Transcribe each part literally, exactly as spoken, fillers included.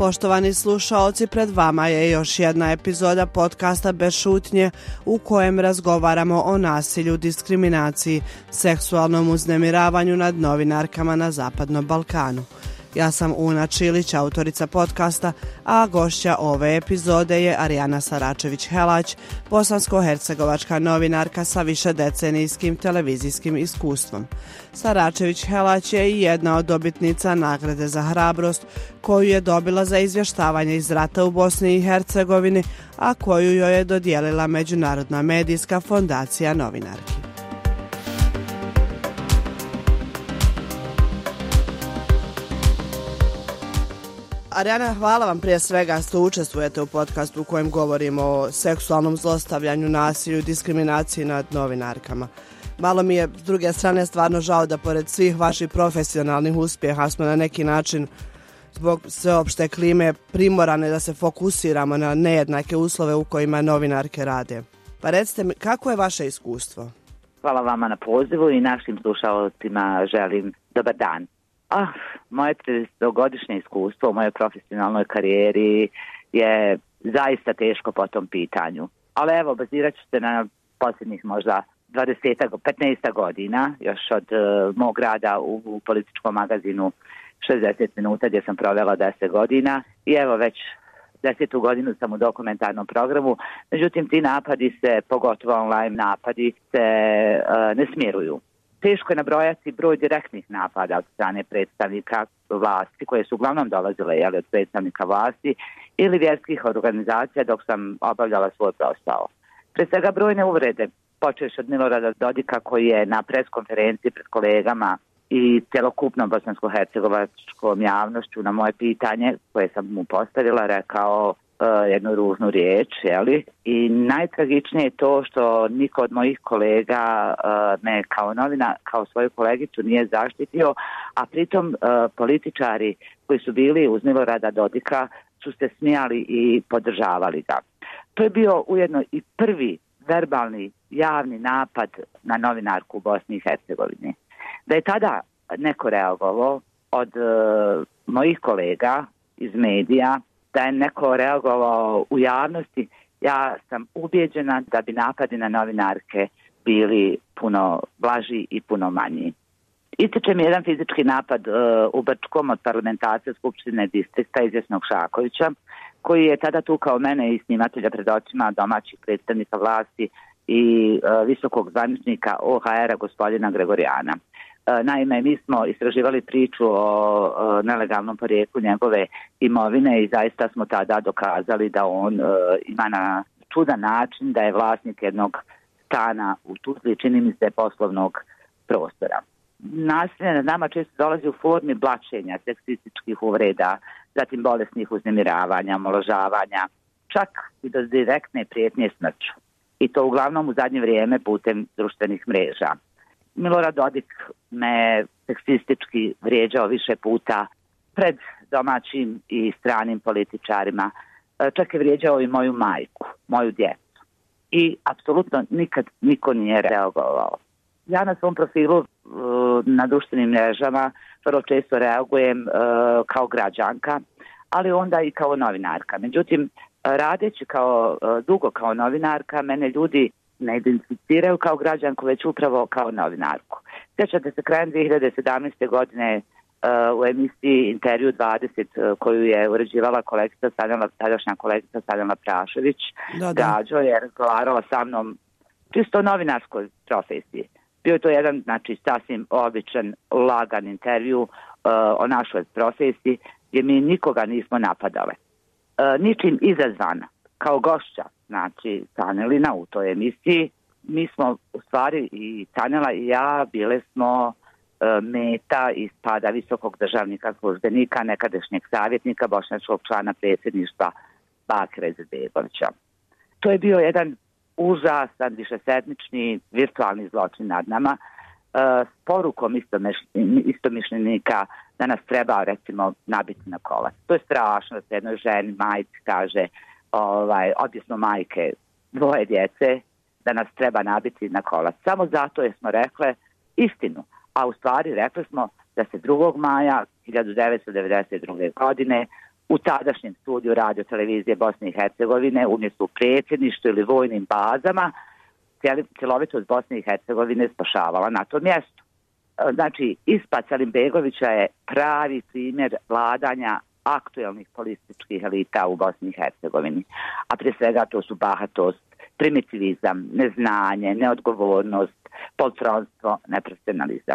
Poštovani slušaoci, pred vama je još jedna epizoda podcasta Bez šutnje u kojem razgovaramo o nasilju, diskriminaciji, seksualnom uznemiravanju nad novinarkama na Zapadnom Balkanu. Ja sam Una Čilić, autorica podcasta, a gošća ove epizode je Arijana Saračević-Helać, bosansko-hercegovačka novinarka sa višedecenijskim televizijskim iskustvom. Saračević-Helać je i jedna od dobitnica nagrade za hrabrost koju je dobila za izvještavanje iz rata u Bosni i Hercegovini, a koju joj je dodijelila Međunarodna medijska fondacija novinarki. Arijana, hvala vam prije svega što učestvujete u podcastu u kojem govorimo o seksualnom zlostavljanju, nasilju i diskriminaciji nad novinarkama. Malo mi je s druge strane stvarno žao da pored svih vaših profesionalnih uspjeha smo na neki način zbog sveopšte klime primorane da se fokusiramo na nejednake uslove u kojima novinarke rade. Pa recite mi, kako je vaše iskustvo? Hvala vama na pozivu i našim slušalcima želim dobar dan. Ah, moje tridesetogodišnje iskustvo u mojoj profesionalnoj karijeri je zaista teško po tom pitanju. Ali evo, bazirat ću se na posljednjih možda dvadeset do petnaest godina, još od uh, mog rada u, u političkom magazinu šezdeset minuta gdje sam provela deset godina i evo već desetu godinu sam u dokumentarnom programu. Međutim, ti napadi se, pogotovo online napadi, se uh, ne smjeruju. Teško je nabrojati broj direktnih napada od strane predstavnika vlasti, koje su uglavnom dolazile jeli, od predstavnika vlasti ili vjerskih organizacija dok sam obavljala svoj posao. Pre svega brojne uvrede, počeš od Milorada Dodika koji je na preskonferenciji pred kolegama i celokupnom bosansko-hercegovačkom javnošću na moje pitanje koje sam mu postavila rekao uh, jednu ružnu riječ, jeli? I najtragičnije je to što niko od mojih kolega uh, me kao novina, kao svoju kolegicu nije zaštitio, a pritom uh, političari koji su bili uz Milorada Dodika su se smijali i podržavali ga. To je bio ujedno i prvi verbalni javni napad na novinarku u Bosni i Hercegovini. Da je tada neko reagovao od uh, mojih kolega iz medija, da je neko reagovao u javnosti, ja sam ubijeđena da bi napadi na novinarke bili puno blaži i puno manji. Ističe mi jedan fizički napad uh, u Brčkom od parlamentarca Skupštine distrikta izvjesnog Šakovića, koji je tada tukao mene i snimatelja pred očima domaćih predstavnika vlasti i uh, visokog zvaničnika O H R-a gospodina Gregorijana. Uh, naime, mi smo istraživali priču o uh, nelegalnom porijeklu njegove imovine i zaista smo tada dokazali da on uh, ima na čudan način da je vlasnik jednog stana u Tuzli, čini mi se poslovnog prostora. Nasilje nad nama često dolazi u formi blaćenja, seksističkih uvreda, zatim bolesnih uznemiravanja, omalovažavanja, čak i do direktne prijetnje smrću. I to uglavnom u zadnje vrijeme putem društvenih mreža. Milorad Dodik me seksistički vrijeđao više puta pred domaćim i stranim političarima. Čak je vrijeđao i moju majku, moju djecu. I apsolutno nikad niko nije reagovao. Ja na svom profilu na društvenim mrežama vrlo često reagujem kao građanka, ali onda i kao novinarka. Međutim, radeći kao dugo kao novinarka, mene ljudi ne identificiraju kao građanku, već upravo kao novinarku. Sjećate se krajem dvije hiljade sedamnaeste. godine uh, u emisiji Intervju dvadeset uh, koju je uređivala kolegica Stanjela, tadašnja kolegica Stanjela Prašević, da, da. Gađo je razgovarala sa mnom čisto o novinarskoj profesiji. Bio je to jedan, znači, sasvim običan, lagan intervju uh, o našoj profesiji gdje mi nikoga nismo napadale. Uh, ničim izazvana, kao gošća, znači Tanelina u toj emisiji, mi smo u stvari i Tanela i ja bile smo uh, meta ispada visokog državnika službenika, nekadašnjeg savjetnika, bošnjačkog člana predsjedništva Bakira Izetbegovića. To je bio jedan užasan, višesedmični virtualni zločin nad nama, uh, s porukom istomišljenika da nas treba, recimo, nabiti na kolac. To je strašno da se jednoj ženi, majci kaže, ovaj, odnosno majke dvoje djece, da nas treba nabiti na kolac. Samo zato jer smo rekle istinu, a u stvari rekli smo da se drugog maja hiljadu devetsto devedeset druge. godine u tadašnjem studiju radio televizije Bosne i Hercegovine, umjesto u predsjedništvu ili vojnim bazama, cjelovitost Bosne i Hercegovine spašavala na tom mjestu. Znači, ispad Selimbegovića je pravi primjer vladanja aktuelnih političkih elita u Bosni i Hercegovini. A prije svega to su bahatost, primitivizam, neznanje, neodgovornost, poltronstvo, neprofesionalizam.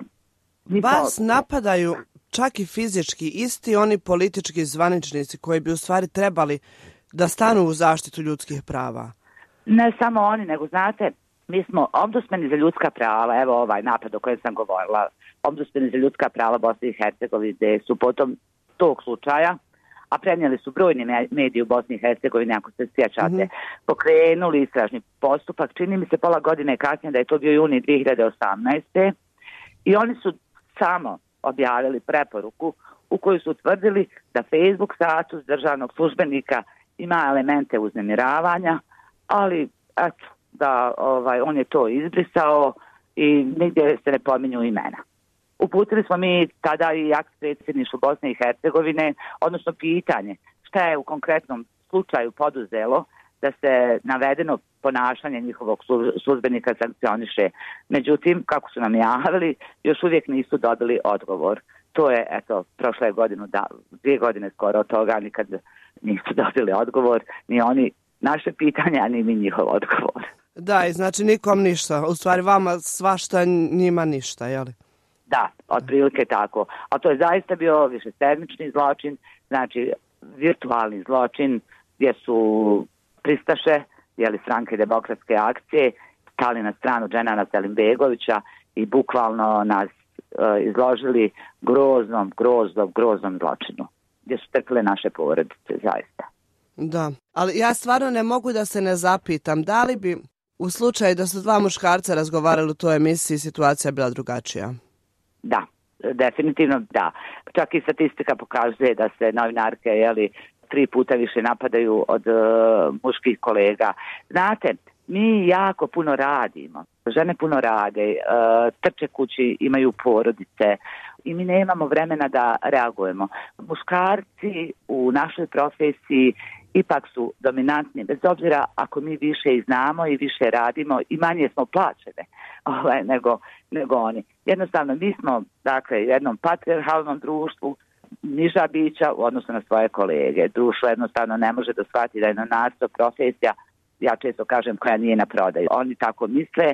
Vas napadaju čak i fizički isti oni politički zvaničnici koji bi u stvari trebali da stanu u zaštitu ljudskih prava. Ne samo oni, nego znate, mi smo ombudsmeni za ljudska prava, evo ovaj napad o kojem sam govorila, ombudsmeni za ljudska prava Bosne i Hercegovine su potom tog slučaja, a prenijeli su brojni mediji u Bosni i Hercegovini, ako se sjećate, mm-hmm. pokrenuli istražni postupak, čini mi se pola godine kasnije da je to bio juni dvije hiljade osamnaeste. I oni su samo objavili preporuku u kojoj su utvrdili da Facebook status državnog službenika ima elemente uznemiravanja, ali eto, da ovaj, on je to izbrisao i nigdje se ne pominju imena. Uputili smo mi tada i akt predsjedništvu Bosne i Hercegovine, odnosno pitanje šta je u konkretnom slučaju poduzelo da se navedeno ponašanje njihovog službenika sankcioniše. Međutim, kako su nam javili, još uvijek nisu dobili odgovor. To je, eto, prošle godinu, da, dvije godine skoro od toga, nikad nisu dobili odgovor, ni oni naše pitanje, a ni mi njihov odgovor. Da, i znači nikom ništa. U stvari vama svašta, njima ništa, jeli? Da, otprilike tako. A to je zaista bio višesedmični zločin, znači virtualni zločin gdje su pristaše, jeli, stranke demokratske akcije, stali na stranu Dženana Selimbegovića i bukvalno nas e, izložili groznom, groznom, groznom zločinu, gdje su trpile naše porodice, zaista. Da, ali ja stvarno ne mogu da se ne zapitam, da li bi u slučaju da su dva muškarca razgovarali u toj emisiji situacija bila drugačija? Da, definitivno da. Čak i statistika pokazuje da se novinarke, jeli, tri puta više napadaju od uh, muških kolega. Znate, mi jako puno radimo. Žene puno rade, uh, trče kući, imaju porodice i mi nemamo vremena da reagujemo. Muškarci u našoj profesiji ipak su dominantni, bez obzira ako mi više i znamo i više radimo i manje smo plaćene ovaj, nego, nego oni. Jednostavno, mi smo, dakle, u jednom patrijarhalnom društvu, niža bića u odnosu na svoje kolege. Društvo jednostavno ne može da shvati da je novinarstvo profesija, ja često kažem, koja nije na prodaju. Oni tako misle,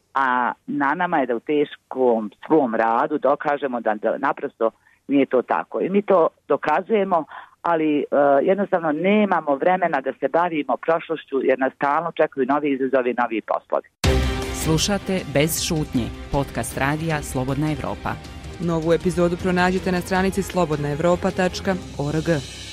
a na nama je da u teškom svom radu dokažemo da, da naprosto nije to tako. I mi to dokazujemo, ali uh, jednostavno nemamo vremena da se bavimo prošlošću jer nas stalno čekaju novi izazovi i novi poslovi. Slušate Bez šutnje, podcast radija Slobodna Evropa. Novu epizodu pronađite na stranici slobodna evropa tačka org.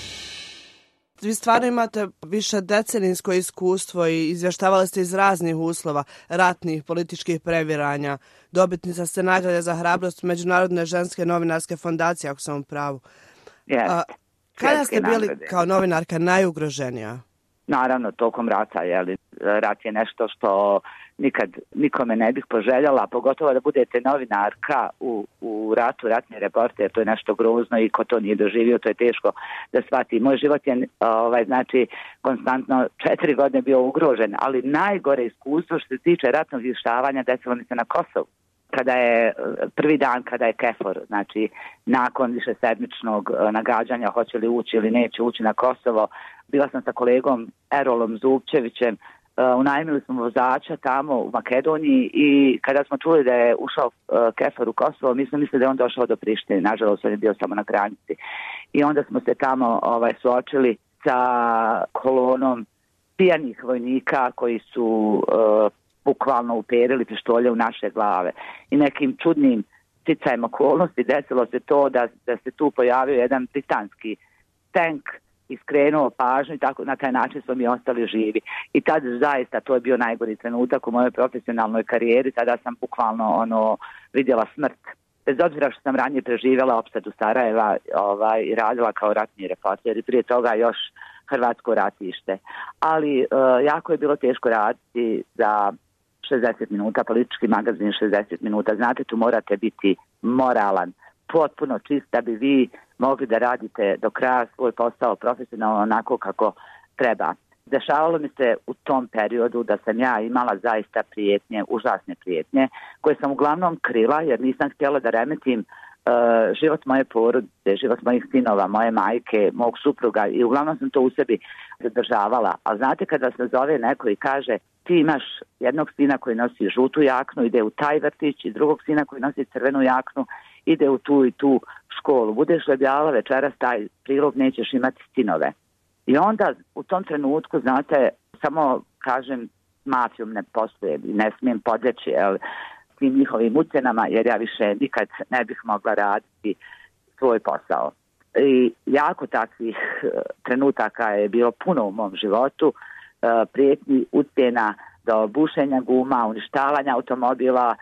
Vi stvarno imate više decenijsko iskustvo i izvještavali ste iz raznih uslova, ratnih, političkih previranja. Dobitnica ste nagrade za hrabrost Međunarodne ženske novinarske fondacije, ako sam u pravu. Yes. A, kada ste bili nagrade kao novinarka najugroženija? Naravno, tokom rata, jeli, rat je nešto što nikad nikome ne bih poželjala, pogotovo da budete novinarka u, u ratu, ratni reporter, to je nešto grozno i ko to nije doživio, to je teško da shvati. Moj život je, ovaj, znači, konstantno četiri godine bio ugrožen, ali najgore iskustvo što se tiče ratnog izvještavanja desilo mi se na Kosovu. Kada je prvi dan, kada je KFOR, znači nakon višesedmičnog nagađanja hoće li ući ili neće ući na Kosovo, bila sam sa kolegom Erolom Zupčevićem, unajmili smo vozača tamo u Makedoniji i kada smo čuli da je ušao KFOR u Kosovo, mi smo mislili da je on došao do Prištine, nažalost on je bio samo na granici. I onda smo se tamo ovaj, suočili sa kolonom pijanih vojnika koji su uh, bukvalno uperili pištolje u naše glave. I nekim čudnim sticajem okolnosti desilo se to da, da se tu pojavio jedan britanski tank i skrenuo pažnju i tako na taj način smo mi ostali živi. I tad zaista to je bio najgori trenutak u mojoj profesionalnoj karijeri, tada sam bukvalno ono vidjela smrt. Bez obzira što sam ranije preživjela opsadu Sarajeva ovaj, i radila kao ratni reporter i prije toga još hrvatsko ratište. Ali uh, jako je bilo teško raditi za šezdeset minuta, politički magazin šezdeset minuta. Znate, tu morate biti moralan, potpuno čist da bi vi mogli da radite do kraja svoj posao profesionalno onako kako treba. Dešavalo mi se u tom periodu da sam ja imala zaista prijetnje, užasne prijetnje, koje sam uglavnom krila jer nisam htjela da remetim uh, život moje porodice, život mojih sinova, moje majke, mog supruga i uglavnom sam to u sebi zadržavala. Ali znate kada se zove neko i kaže ti imaš jednog sina koji nosi žutu jaknu, ide u taj vrtić i drugog sina koji nosi crvenu jaknu, ide u tu i tu školu. Budeš li objavila večeras taj prilog, nećeš imati sinove. I onda u tom trenutku, znate, samo kažem, mafijom ne posluje i ne smijem podleći jel, tim njihovim ucenama jer ja više nikad ne bih mogla raditi svoj posao. I jako takvih trenutaka je bilo puno u mom životu, prijetnji, ucjena do bušenja guma, uništavanja automobila,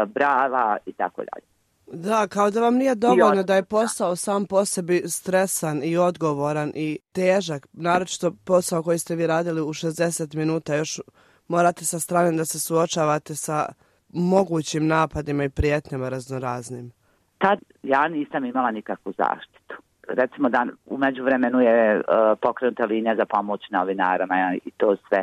brava i tako dalje. Da, kao da vam nije dovoljno da je posao sam po sebi stresan i odgovoran i težak, naročito posao koji ste vi radili u šezdeset minuta, još morate sa strane da se suočavate sa mogućim napadima i prijetnjama raznoraznim. Tad ja nisam imala nikakvu zaštitu. Recimo da u međuvremenu je uh, pokrenuta linija za pomoć novinarima i to sve.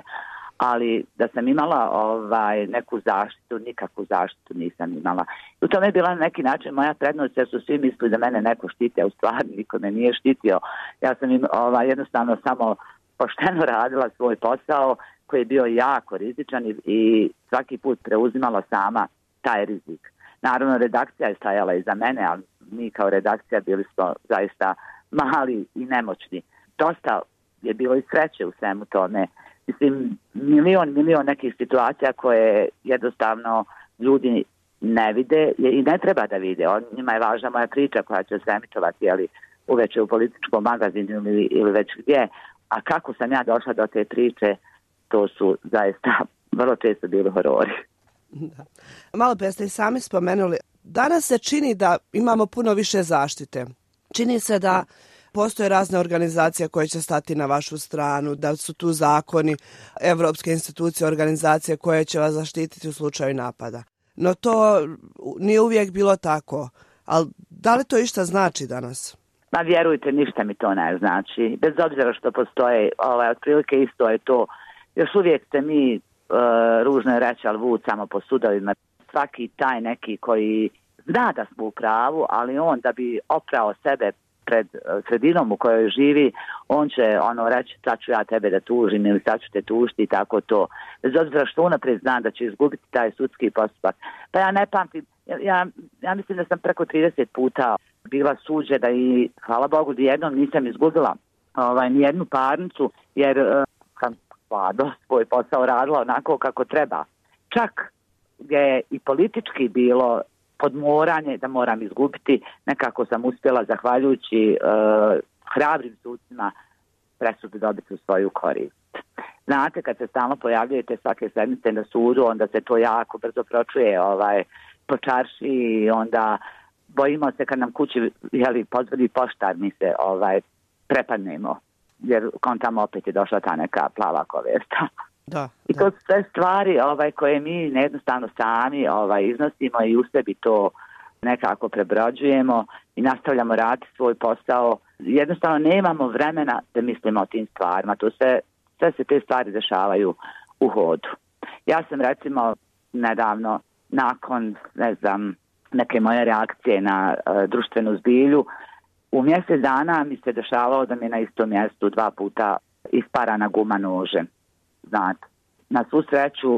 Ali da sam imala ovaj, neku zaštitu, nikakvu zaštitu nisam imala. I u tome je bila na neki način moja prednost jer su svi mislili da mene neko štiti, a u stvari niko me nije štitio. Ja sam im ovaj, jednostavno samo pošteno radila svoj posao koji je bio jako rizičan i, i svaki put preuzimala sama taj rizik. Naravno, redakcija je stajala iza mene, ali mi kao redakcija bili smo zaista mali i nemoćni. Dosta je bilo i sreće u svemu tome. Mislim, milion, milion nekih situacija koje jednostavno ljudi ne vide i ne treba da vide. On, njima je važna moja priča koja će se emitovati ali uveče u političkom magazinu ili, ili već gdje. A kako sam ja došla do te priče, to su zaista vrlo često bili horori. Da. Malo pre ste i sami spomenuli, danas se čini da imamo puno više zaštite. Čini se da postoje razne organizacije koje će stati na vašu stranu, da su tu zakoni, evropske institucije, organizacije koje će vas zaštititi u slučaju napada. No to nije uvijek bilo tako. Ali da li to išta znači danas? Ma vjerujte, ništa mi to ne znači. Bez obzira što postoje, ovaj, otprilike isto je to. Još uvijek ste mi, uh, ružno je reći, ali vucamo po sudovima. Svaki taj neki koji zna da smo u pravu, ali on da bi oprao sebe pred sredinom u kojoj živi, on će ono reći sad ću ja tebe da tužim ili sad ću te tužiti i tako to. Bez obzira što unaprijed zna da će izgubiti taj sudski postupak. Pa ja ne pamtim, ja, ja mislim da sam preko trideset puta bila suđena i hvala Bogu da jednom nisam izgubila ovaj, nijednu parnicu jer uh, sam hvala, svoj posao radila onako kako treba. Čak je i politički bilo podmoranje da moram izgubiti, nekako sam uspjela zahvaljujući uh, hrabrim sucima presudu dobiti u svoju korist. Znate, kad se stalno pojavljujete svake sedmice na sudu, onda se to jako brzo pročuje ovaj, po čarši i onda bojimo se kad nam kući jeli, pozvodi poštar, mi se ovaj, prepadnemo, jer kontamo opet je došla ta neka plava koverta. Da, I to su sve stvari ovaj, koje mi jednostavno sami ovaj, iznosimo i u sebi to nekako prebrođujemo i nastavljamo raditi svoj posao. Jednostavno nemamo vremena da mislimo o tim stvarima. To sve, sve se te stvari dešavaju u hodu. Ja sam recimo nedavno nakon, ne znam, neke moje reakcije na uh, društvenu zbilju, u mjesec dana mi se dešavalo da mi na istom mjestu dva puta isparana guma nožem. Znate, na svu sreću,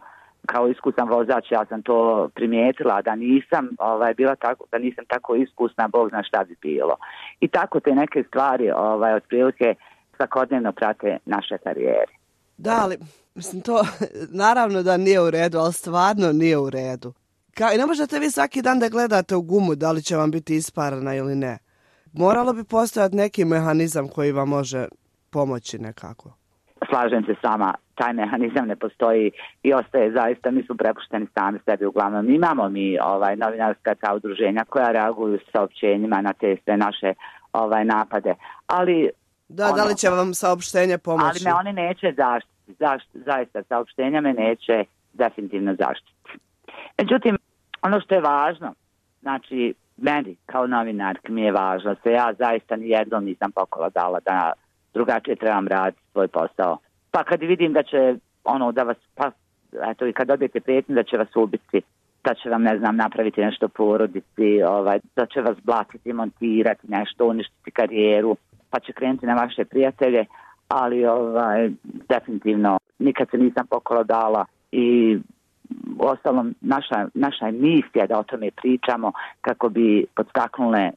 kao iskusan vozač, ja sam to primijetila, da nisam ovaj, bila tako, da nisam tako iskusna, Bog zna šta bi bilo. I tako te neke stvari ovaj, otprilike svakodnevno prate naše karijere. Da, ali mislim to naravno da nije u redu, ali stvarno nije u redu. Kao, i ne možete vi svaki dan da gledate u gumu da li će vam biti isparana ili ne. Moralo bi postojati neki mehanizam koji vam može pomoći nekako. Slažem se sama, taj mehanizam ne postoji i ostaje zaista, mi smo prepušteni sami sebi uglavnom. Imamo mi ovaj, novinarska ta udruženja koja reaguju s saopćenjima na te sve naše ovaj, napade, ali... Da, ono, da li će vam saopštenje pomoći? Ali me oni neće zaštiti, zašt, zaista saopštenja me neće definitivno zaštiti. Međutim, ono što je važno, znači meni kao novinarki mi je važno se ja zaista nijednom nisam pokola dala da drugačije trebam raditi svoj posao. Pa kad vidim da će ono da vas, pa eto i kad dobijete prijetnju da će vas ubiti, da će vam ne znam napraviti nešto porodici, ovaj, da će vas blatiti, montirati nešto, uništiti karijeru, pa će krenuti na vaše prijatelje, ali ovaj, definitivno nikad se nisam pokola dala i uostalom naša, naša je misija da o tome pričamo kako bi podstaknule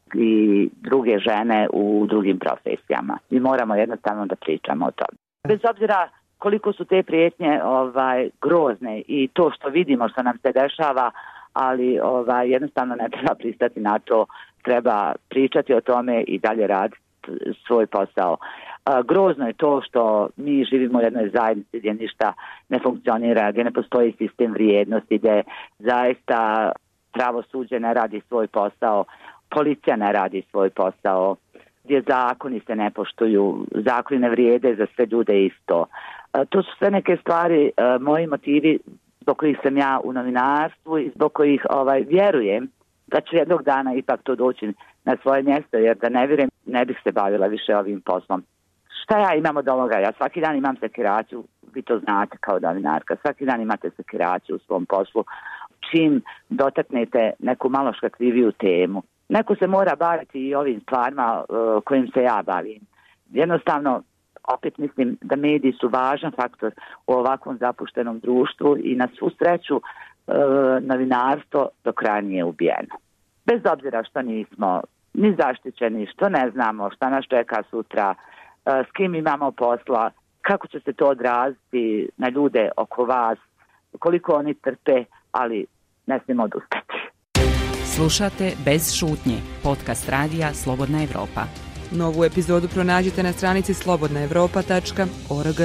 i druge žene u drugim profesijama. Mi moramo jednostavno da pričamo o tome. Bez obzira koliko su te prijetnje ovaj, grozne i to što vidimo što nam se dešava, ali ovaj, jednostavno ne treba pristati na to, treba pričati o tome i dalje raditi svoj posao. A, grozno je to što mi živimo u jednoj zajednici gdje ništa ne funkcionira, gdje ne postoji sistem vrijednosti, gdje zaista pravosuđe ne radi svoj posao, policija ne radi svoj posao, gdje zakoni se ne poštuju, zakoni ne vrijede za sve ljude isto. A, to su sve neke stvari, a, moji motivi zbog kojih sam ja u novinarstvu i zbog kojih ovaj, vjerujem da ću jednog dana ipak to doći na svoje mjesto, jer da ne vjerujem ne bih se bavila više ovim poslom. Šta ja imam od ovoga? Ja svaki dan imam sekiraciju, vi to znate kao novinarka, svaki dan imate sekiraciju u svom poslu. Čim dotaknete neku malo škakljiviju temu, neko se mora baviti i ovim stvarima uh, kojim se ja bavim. Jednostavno, opet mislim da mediji su važan faktor u ovakvom zapuštenom društvu i na svu sreću uh, novinarstvo do kraja nije ubijeno. Bez obzira što nismo ni zaštićeni, što ne znamo, šta nas čeka sutra, s kim imamo posla, kako će se to odraziti na ljude oko vas, koliko oni trpe, ali ne smijemo odustati. Slušate Bez šutnje, podcast radija Slobodna Evropa. Novu epizodu pronađite na stranici slobodna evropa tačka org.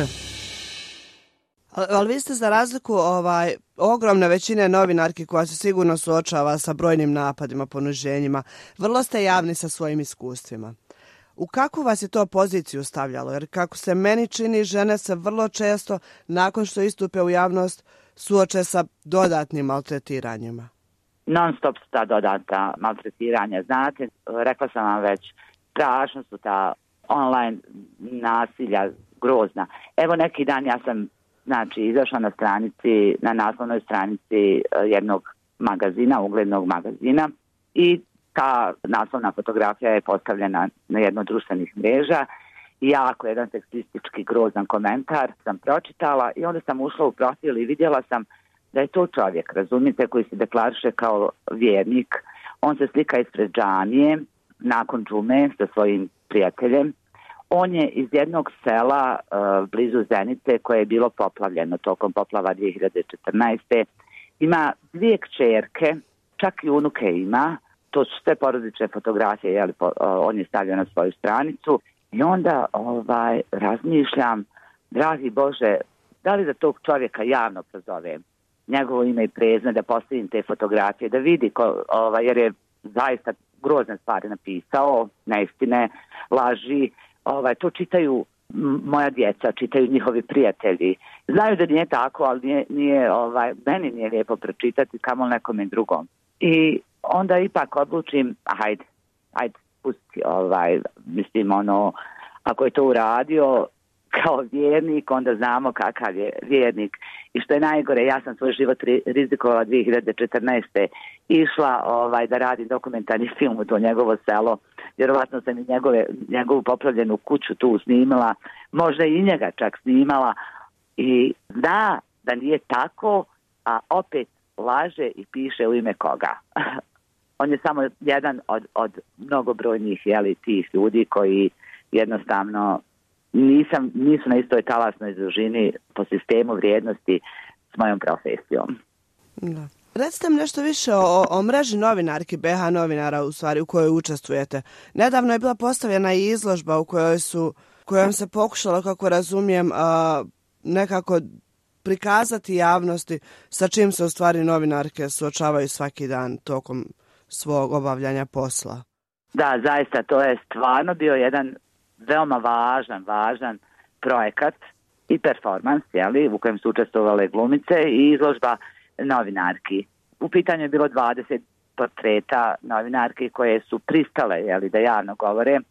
Ali, ali vi ste za razliku ovaj, ogromne većine novinarki koja se sigurno suočava sa brojnim napadima, poniženjima, vrlo ste javni sa svojim iskustvima. U kakvu vas je to poziciju stavljalo? Jer kako se meni čini, žene se vrlo često, nakon što istupe u javnost, suoče sa dodatnim maltretiranjima. Non stop su ta dodatna maltretiranja. Znate, rekla sam vam već, strašno su ta online nasilja grozna. Evo neki dan ja sam znači, izašla na stranici, na naslovnoj stranici jednog magazina, uglednog magazina i ta naslovna fotografija je postavljena na jednu od društvenih mreža i jako jedan seksistički grozan komentar sam pročitala i onda sam ušla u profil i vidjela sam da je to čovjek, razumijete, koji se deklariše kao vjernik. On se slika ispred džamije nakon džume sa svojim prijateljem. On je iz jednog sela uh, blizu Zenice koje je bilo poplavljeno tokom poplava dvije hiljade četrnaeste. Ima dvije kćerke, čak i unuke ima. To su sve porodične fotografije, jeli, po, uh, on je stavio na svoju stranicu. I onda ovaj, razmišljam, dragi Bože, da li da tog čovjeka javno prozovem, njegovo ime i prezime, da postavim te fotografije, da vidi, ko, ovaj, jer je zaista grozne stvari napisao, neistine, laži. Ovaj, to čitaju moja djeca, čitaju njihovi prijatelji. Znaju da nije tako, ali nije, nije, ovaj, meni nije lijepo pročitati, kamo nekome drugom. I onda ipak odlučim, hajde, hajde, pusti, ovaj, mislim, ono, ako je to uradio kao vjernik, onda znamo kakav je vjernik. I što je najgore, ja sam svoj život rizikovala dvije hiljade četrnaeste. Išla ovaj, da radim dokumentarni film u to njegovo selo. Vjerovatno sam i njegove, njegovu poplavljenu kuću tu snimala. Možda i njega čak snimala. I zna da nije tako, a opet laže i piše u ime koga. On je samo jedan od, od mnogobrojnih jeli, tih ljudi koji jednostavno nisam, nisu na istoj talasnoj dužini po sistemu vrijednosti s mojom profesijom. Da. Recite mi nešto više o, o mreži novinarki be ha novinara u stvari u kojoj učestvujete. Nedavno je bila postavljena i izložba u kojoj su, kojom se pokušalo, kako razumijem, a, nekako prikazati javnosti sa čim se u stvari novinarke suočavaju svaki dan tokom svog obavljanja posla. Da, zaista to je stvarno bio jedan veoma važan, važan projekat i performans, jeli, u kojem su učestvovale glumice i izložba novinarki. U pitanju je bilo dvadeset portreta novinarke koje su pristale jeli, da javno govore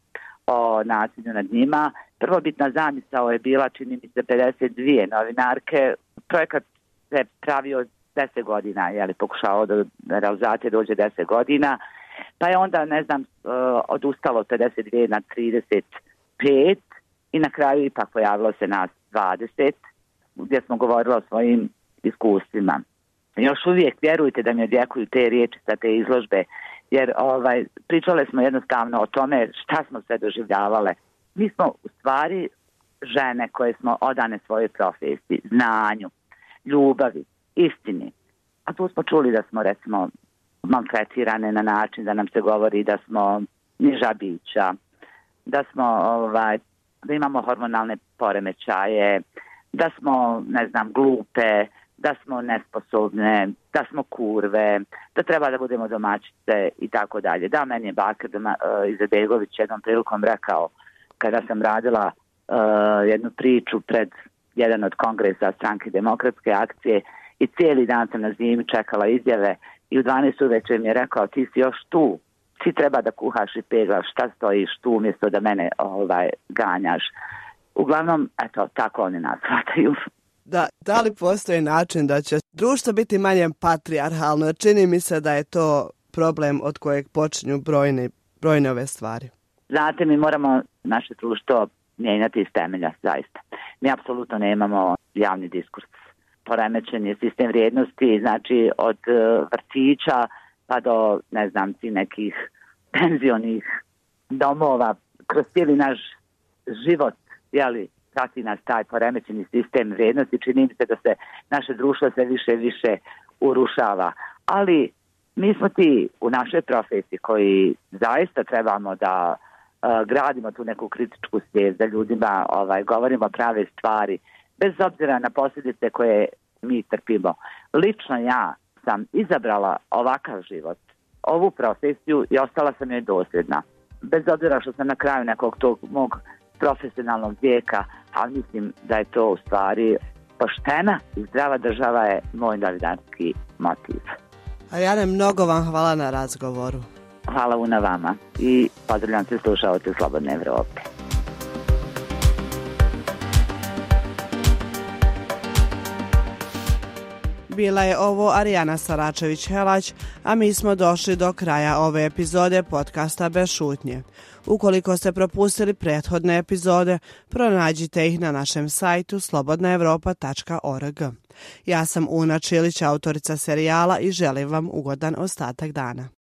o nasilju nad njima. Prvobitna zamisao je bila, čini mi se, pedeset dvije novinarke. Projekat se pravio deset godina, jeli, pokušao do realizacije dođe deset godina, pa je onda, ne znam, odustalo pedeset dvije na trideset pet i na kraju ipak pojavilo se nas dvadeset, gdje smo govorili o svojim iskustvima. Još uvijek vjerujte da mi odjekuju te riječi sa te izložbe, jer ovaj, pričale smo jednostavno o tome šta smo sve doživljavale. Mi smo u stvari žene koje smo odane svojoj profesiji, znanju, ljubavi, istini. A tu smo čuli da smo, recimo, maltretirane na način da nam se govori da smo niža bića, da smo, ovaj, da imamo hormonalne poremećaje, da smo, ne znam, glupe, da smo nesposobne, da smo kurve, da treba da budemo domaćice i tako dalje. Da, meni je Bakir Izetbegović jednom prilikom rekao, kada sam radila uh, jednu priču pred jedan od kongresa Stranke demokratske akcije i cijeli dan sam na zimi čekala izjave i u dvanaest uveče mi je rekao, ti si još tu, ti treba da kuhaš i peglaš, šta stojiš tu umjesto da mene ovaj, ganjaš. Uglavnom, eto, tako oni nas shvataju. Da, da li postoji način da će društvo biti manje patrijarhalno? Čini mi se da je to problem od kojeg počinju brojne, brojne ove stvari. Znate, mi moramo naše društvo mijenjati iz temelja, zaista. Mi apsolutno nemamo javni diskurs. Poremećen je sistem vrijednosti, znači od vrtića pa do, ne znam, ti nekih penzionih domova, kroz cijeli naš život, jeli, prati nas taj poremećeni sistem vrijednosti. Čini mi se da se naše društvo sve više i više urušava. Ali mi smo ti u našoj profesiji koji zaista trebamo da uh, gradimo tu neku kritičku svijest, da ljudima ovaj, govorimo prave stvari, bez obzira na posljedice koje mi trpimo. Lično ja sam izabrala ovakav život, ovu profesiju i ostala sam joj dosljedna. Bez obzira što sam na kraju nekog tog mog profesionalnog vijeka, ali mislim da je to u stvari poštena i zdrava država je moj novinarski motiv. Arijane, mnogo vam hvala na razgovoru. Hvala Una vama i pozdravljam se slušalce Slobodne Evrope. Bila je ovo Arijana Saračević-Helać, a mi smo došli do kraja ove epizode podcasta Bez šutnje. Ukoliko ste propustili prethodne epizode, pronađite ih na našem sajtu slobodna evropa tačka org. Ja sam Una Čilić, autorica serijala i želim vam ugodan ostatak dana.